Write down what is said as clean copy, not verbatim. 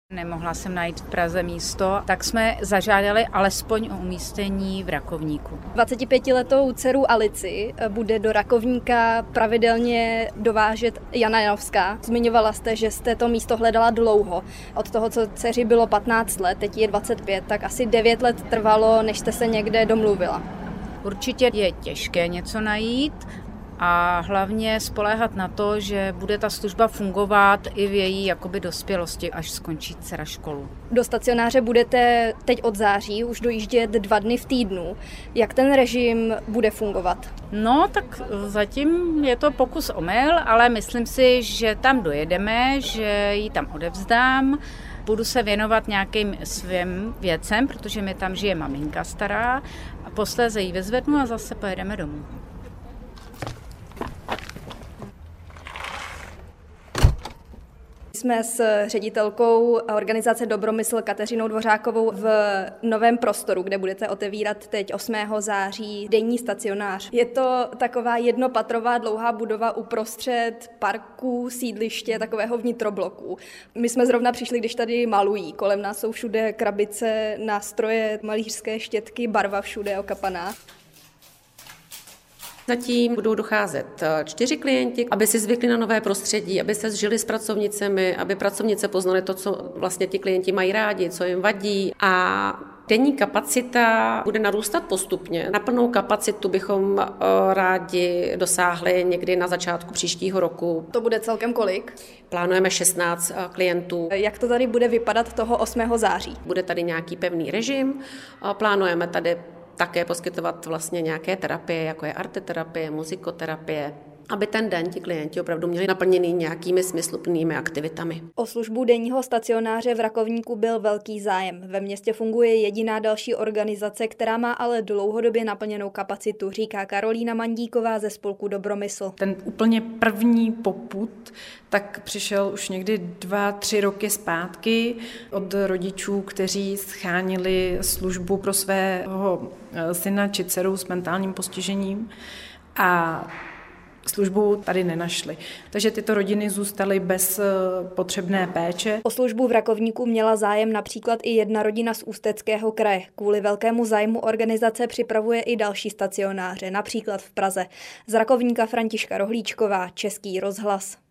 Nemohla jsem najít v Praze místo, tak jsme zažádali alespoň o umístění v Rakovníku. 25letou dceru Alici bude do Rakovníka pravidelně dovážet Jana Janovská. Zmiňovala jste, že jste to místo hledala dlouho. Od toho, co dceři bylo 15 let, teď je 25, tak asi 9 let trvalo, než jste se někde domluvila. Určitě je těžké něco najít a hlavně spoléhat na to, že bude ta služba fungovat i v její jakoby dospělosti, až skončí dcera školu. Do stacionáře budete teď od září už dojíždět 2 dny v týdnu. Jak ten režim bude fungovat? No, tak zatím je to pokus omyl, ale myslím si, že tam dojedeme, že ji tam odevzdám. Budu se věnovat nějakým svým věcem, protože mi tam žije maminka stará a posléze ji vyzvednu a zase pojedeme domů. Jsme s ředitelkou organizace Dobromysl Kateřinou Dvořákovou v novém prostoru, kde budete otevírat teď 8. září denní stacionář. Je to taková jednopatrová dlouhá budova uprostřed parku, sídliště, takového vnitrobloku. My jsme zrovna přišli, když tady malují. Kolem nás jsou všude krabice, nástroje, malířské štětky, barva všude okapaná. Zatím budou docházet 4 klienti, aby si zvykli na nové prostředí, aby se zžili s pracovnicemi, aby pracovnice poznaly to, co vlastně ti klienti mají rádi, co jim vadí. A denní kapacita bude narůstat postupně. Na plnou kapacitu bychom rádi dosáhli někdy na začátku příštího roku. To bude celkem kolik? Plánujeme 16 klientů. Jak to tady bude vypadat toho 8. září? Bude tady nějaký pevný režim. Plánujeme tady také poskytovat vlastně nějaké terapie, jako je arteterapie, muzikoterapie, aby ten den ti klienti opravdu měli naplněný nějakými smysluplnými aktivitami. O službu denního stacionáře v Rakovníku byl velký zájem. Ve městě funguje jediná další organizace, která má ale dlouhodobě naplněnou kapacitu, říká Karolína Mandíková ze spolku Dobromysl. Ten úplně první popud tak přišel už někdy 2-3 roky zpátky od rodičů, kteří schánili službu pro svého syna či dceru s mentálním postižením a službu tady nenašli. Takže tyto rodiny zůstaly bez potřebné péče. O službu v Rakovníku měla zájem například i jedna rodina z Ústeckého kraje. Kvůli velkému zájmu organizace připravuje i další stacionáře, například v Praze. Z Rakovníka Františka Rohlíčková, Český rozhlas.